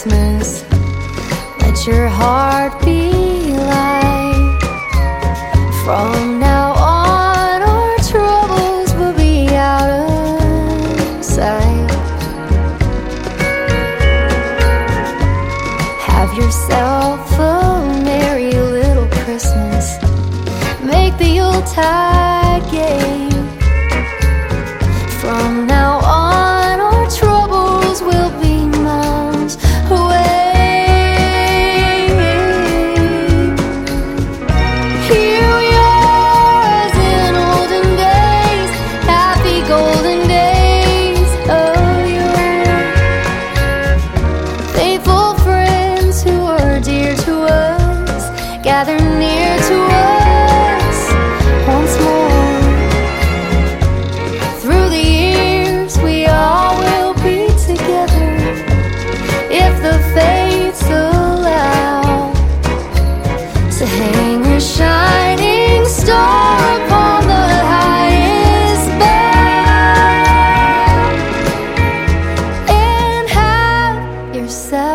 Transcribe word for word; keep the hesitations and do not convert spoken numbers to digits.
Christmas. Let your heart be light. From now on, our troubles will be out of sight. Have yourself a merry little Christmas. Make the Yuletide gay. From now on, our troubles will be miles away. Here we are as in olden days, happy golden days of yore. Faithful friends who are dear to us, gather near to us once more. Through the years we all will be together, if the fates allow, to hang a shining star upon the highest bough, and have yourself